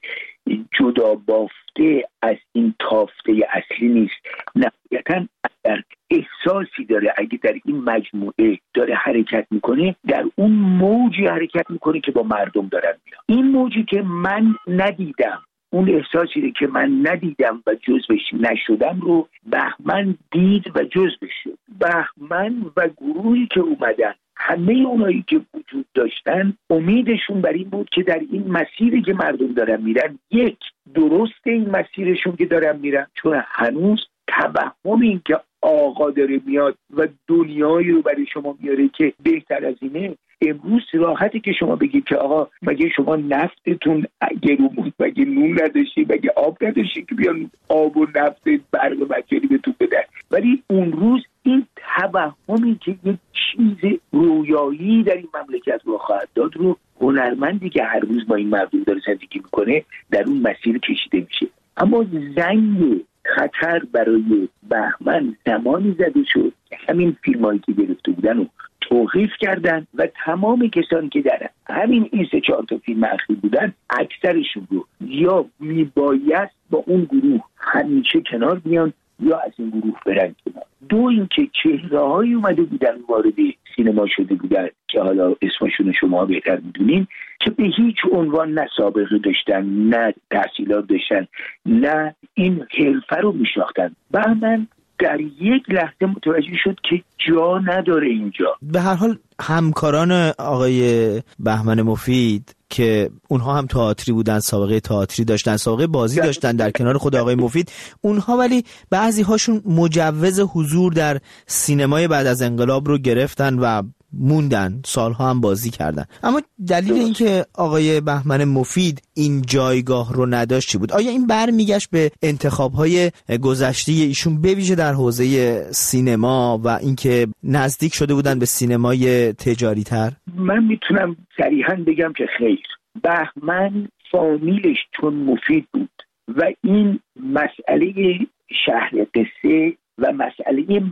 جدا بافته از این تافته اصلی نیست. نهایتاً اگر احساسی داره، اگه در این مجموعه داره حرکت میکنه، در اون موجی حرکت میکنه که با مردم دارن میاد. این موجی که من ندیدم، اون احساسی که من ندیدم و جزوش نشدم رو بهمن دید و جزوش شد. بهمن و گروهی که اومدن، همه اونایی که وجود داشتن، امیدشون بر این بود که در این مسیری که مردم دارن میرن، یک، درست این مسیرشون که دارن میرن، چون هنوز توهم این که آقا داره میاد و دنیایی رو برای شما میاره که بهتر از اینه. امروز راحتی که شما بگید که آقا مگه شما نفتتون گرو بود، مگه نون نداشتی، مگه آب نداشتی که بیان آب و نفت برق مجاری بهتون بدن. ولی اون روز این توهمی که یک چیز رویایی در این مملکت رو خواهد داد رو هنرمندی که هر روز با این مردم داره زندگی میکنه در اون مسیر کشیده میشه. اما زنگ خطر برای بهمن زمانی زده شد که همین فیلمایی که گرفته بودن رو توقیف کردن و تمام کسانی که در همین این سه چهار تا فیلم اخیر بودن، اکثرشون رو یا میباید با اون گروه همیشه کنار بیان یا از این گروه برن کنار. دو اینکه چهره‌هایی اومده بودن وارد سینما شده بودن که حالا اسمشون شما بهتر میدونین، که به هیچ عنوان نه سابقه داشتن، نه تحصیلات داشتن، نه این حرفه رو میشناختن. بهمن در یک لحظه متوجه شد که جا نداره اینجا. به هر حال همکاران آقای بهمن مفید که اونها هم تئاتری بودن، سابقه تئاتری داشتن، سابقه بازی داشتن در کنار خود آقای مفید، اونها ولی بعضی هاشون مجوز حضور در سینمای بعد از انقلاب رو گرفتن و موندن، سالها هم بازی کردن. اما دلیل اینکه آقای بهمن مفید این جایگاه رو نداشت چی بود؟ آیا این برمیگشت به انتخاب‌های گذشته ایشون به ویژه در حوزه سینما و اینکه نزدیک شده بودن به سینمای تجاری تر؟ من میتونم صریحاً بگم که خیر. بهمن فامیلش چون مفید بود و این مسئله شهر قصه و مسئله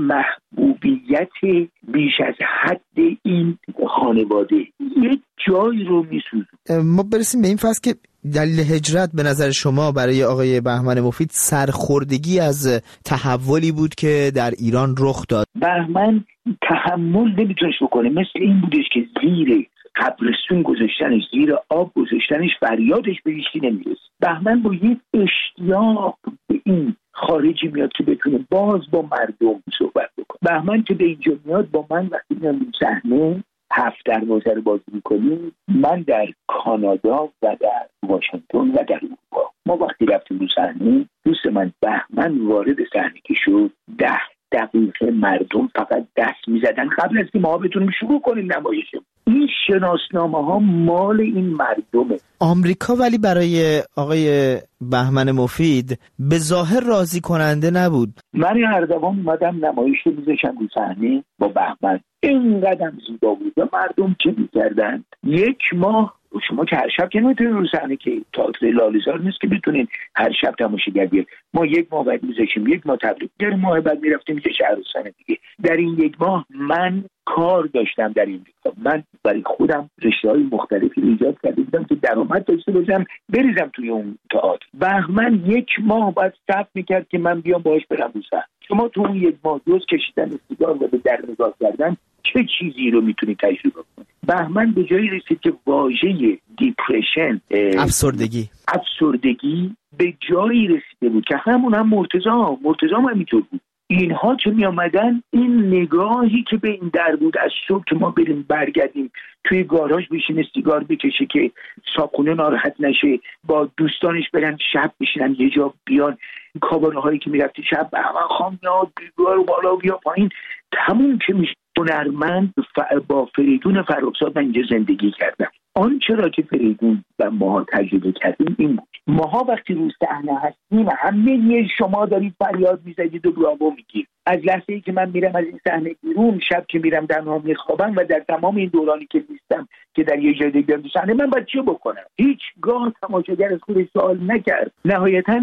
محبوبیت بیش از حد این خانواده یک جای رو میسوزه. ما برسیم به این فصل که دلیل هجرت به نظر شما برای آقای بهمن مفید سرخوردگی از تحولی بود که در ایران رخ داد. بهمن تحمل نمیتونش بکنه، مثل این بودش که زیر قبرستون گذاشتنش، زیر آب گذاشتنش، فریادش به هیچکی نمیرسه. بهمن با یک اشتیاق به این خارجی میاد که بتونه باز با مردم صحبت بکنه. بهمن که به اینجا میاد، با من وقتی میام صحنه هفت دروازه رو بازی میکنیم، من در کانادا و در واشنگتن و در اروپا، ما وقتی رفتیم رو صحنه، دوست من بهمن وارد صحنه که شد، ده دقیقه مردم فقط دست میزدن قبل از که ما بتونیم شروع کنیم نمایشمون. این شناسنامه ها مال این مردمه. آمریکا ولی برای آقای بهمن مفید به ظاهر راضی کننده نبود. من اردوان اومدم نمایش رو میذاشم رو صحنه با بهمن، اینقدر زیبا بود و مردم چه میکردن. یک ماه شما که هر شب که نمیتونید رو صحنه که تئاتر لاله‌زار نیست که بتونید هر شب تماشاگر بیاد. ما یک ماه بعد میذاشیم، یک ماه تبلیغ کردیم، ماه بعد میرفتیم یه شهرستان دیگه. در این یک ماه من کار داشتم در این دیگه. من برای خودم رشته‌های مختلفی ایجاد کرده بودم که درآمد داشته باشم بریزم توی اون تئاتر. بهمن یک ماه بعد صبر میکرد که من بیام باهاش برم رو صحنه. شما تو اون یک ماه دوز کشیدن سیگار و به در نگاه کردن چه چیزی رو میتونید تجربه کنید؟ بهمن به جایی رسید که واژه دیپرشن، افسردگی افسردگی به جایی رسیده بود که همون هم مرتضی مرتضی هم همینطور بود. اینها چه می آمدن این نگاهی که به این در بود از صبح که ما بریم برگردیم توی گاراژ بشینه سیگار بکشه که صابخونه ناراحت نشه، با دوستانش برن شب بشینن یه جا بیان، کاباره هایی که میرفتی شب بهمن خان میاد بیگار و بالا بیا پایین، تموم که میشه. هنرمند با فریدون فرخزاد اینجا زندگی کردم. آنچه را که فریدون و ما تجربه کردیم این بود. ماها وقتی روی صحنه هستیم همه شما دارید فریاد میزنید و براوو میگید. از لحظه ای که من میرم از این صحنه بیرون، شب که میرم تنها میخوابم و در تمام این دورانی که نیستم که در یه جای دیگه تو صحنه، من باید چه بکنم؟ هیچگاه تماشاگر از خودش سوال نکرد. نهایتاً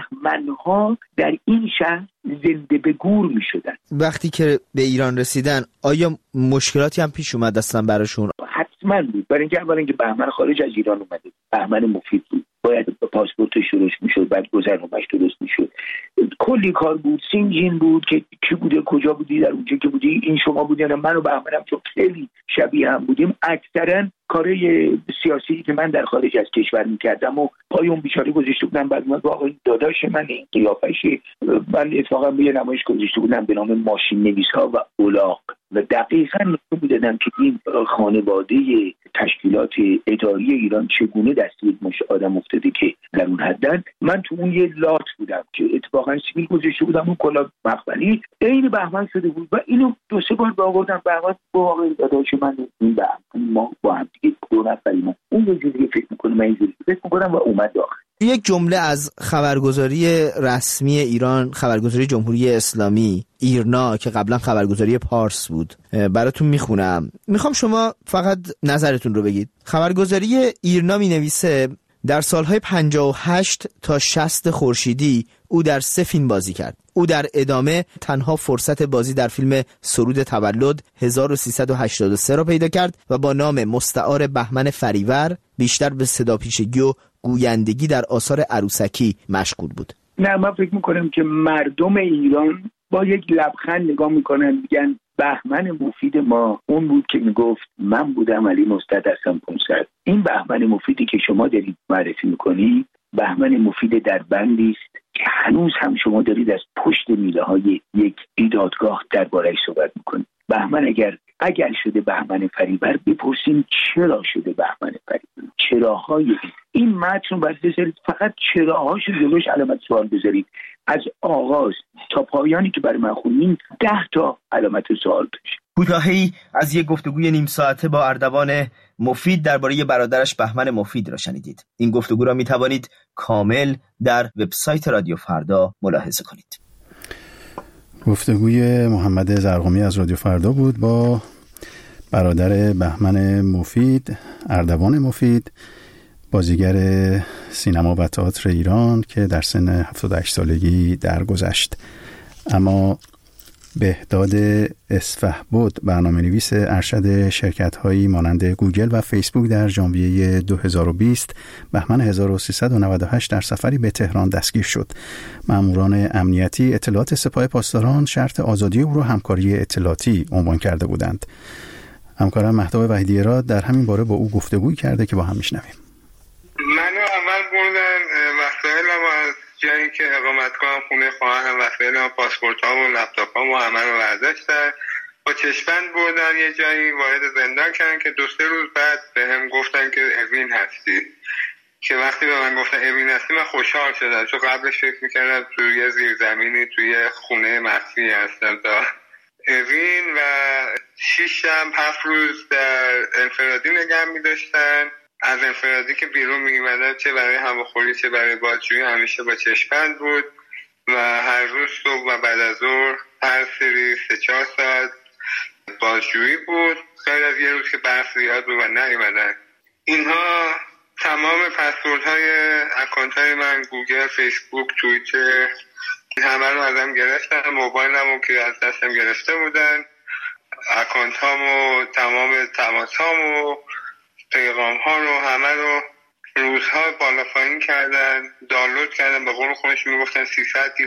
بهمن‌ها در این شهر زنده به گور میشدن. وقتی که به ایران رسیدن آیا مشکلاتی هم پیش اومد اصلا براشون؟ حتما بود. برای اینکه اولا که بهمن خارج از ایران اومده، بهمن مفید بود، باید پاسپورتش درست میشد، بعد گذرنامه‌اش درست میشد، کلی کار بود، سینجین بود که کی بوده کجا بودی در اونجا که بودی این شما بودی یا من و بهمنم چون خیلی شبیه هم بودیم. اکثرا کارهای سیاسی که من در خارج از کشور میکردم و پای اون بیچاره گذاشته بودم، بعد من واقعا داداش من این قیافه‌ش، من اتفاقا به نمایش گذاشته بودم به نام ماشین نویس‌ها و اولاغ و دقیقاً نشون میدادم که این خانواده تشکیلات اداری ایران چگونه دست یک مش آدم افتاده که در اون حدن. من تو اون یه لات بودم که اتفاقا سیبیل گذاشته بودم اون کلا مخبری عین بهمن شده بود و اینو دو سه بار آوردم بهمن با واقعا داداش من این بهمن ما با هم دیگه دو نفریم، اون یه جوری فکر می‌کنه من اینجوری فکر می‌کنم و اومد داخل. یک جمله از خبرگزاری رسمی ایران، خبرگزاری جمهوری اسلامی ایرنا که قبلا خبرگزاری پارس بود، براتون میخونم. میخوام شما فقط نظرتون رو بگید. خبرگزاری ایرنا مینویسه در سالهای پنجاه و هشت تا شصت خورشیدی او در سه فیلم بازی کرد. او در ادامه تنها فرصت بازی در فیلم سرود تولد هزار و سیصد و هشتاد و سه را پیدا کرد و با نام مستعار بهمن فریور بیشتر به صداپیشگی و گویندگی در آثار عروسکی مشغول بود. نه، من فکر میکنم که مردم ایران با یک لبخند نگاه میکنن، میگن بهمن مفید ما اون بود که میگفت من بودم علی مستعد هستم پونصد. این بهمن مفیدی که شما دارید معرفی میکنید بهمن مفید در بندی است که هنوز هم شما دارید از پشت میله های یک ایجادگاه درباره‌اش صحبت میکنید. بهمن اگر اگر شده بهمن فریبر، بپرسیم چرا شده بهمن فریبر؟ چراهای این متن رو باید بذارید، فقط چراهاش رو جلوش علامت سوال بذارید. از آغاز تا پایانی که برای من خوندین ده تا علامت سوال داشت. کوتاهی از یک گفتگوی نیم ساعته با اردوان مفید درباره برادرش بهمن مفید را شنیدید. این گفتگو را می توانید کامل در وبسایت رادیو فردا ملاحظه کنید. گفتگوی محمد زرقمی از رادیو فردا بود با برادر بهمن مفید، اردوان مفید، بازیگر سینما و تئاتر ایران که در سن هفتاد و هشت سالگی درگذشت. اما بهداد اسفهبد، برنامه‌نویس ارشد شرکت‌هایی مانند گوگل و فیسبوک، در ژانویه دو هزار و بیست بهمن هزار و سیصد و نود و هشت در سفری به تهران دستگیر شد. ماموران امنیتی اطلاعات سپاه پاسداران شرط آزادی او را همکاری اطلاعاتی عنوان کرده بودند. همکارم مهتاب وحیدی را در همین باره با او گفتگو کرده که با هم میشنویم. منو اول بردن وسایلم از جایی که اقامت کنم خونه خواهرم، وسایلم، پاسپورتام و لپتاپام و همه رو برداشتن، با چشمند بردن یه جایی وارد زندان کردن که دو سه روز بعد به هم گفتن که اذین هستی. که وقتی به من گفتن اوین هستی من خوشحال شدم، چون قبلش فکر میکردم توی یه زیرزمینی توی خونه مخفی هستم تا اوین. و شیش شب هفت روز در انفرادی نگه میداشتن. از انفرادی که بیرون میمدن چه برای هواخوری چه برای بازجویی همیشه با چشم‌بند بود و هر روز صبح و بعد از ظهر هر سری سه چهار ساعت بازجویی بود، غیر از یه روز که برف زیاد بود و نیومدن. اینها تمام پسوردهای اکانت‌های من، گوگل، فیسبوک، توییتر، همه رو ازم گرفتن. موبایلمو که از دستم گرفته بودن، اکانت‌هامو، تمام تماس‌هامو، پیغام‌ها رو همه رو روزها بالا پایین کردن، دانلود کردن. به قول خودشون میگفتن سیصد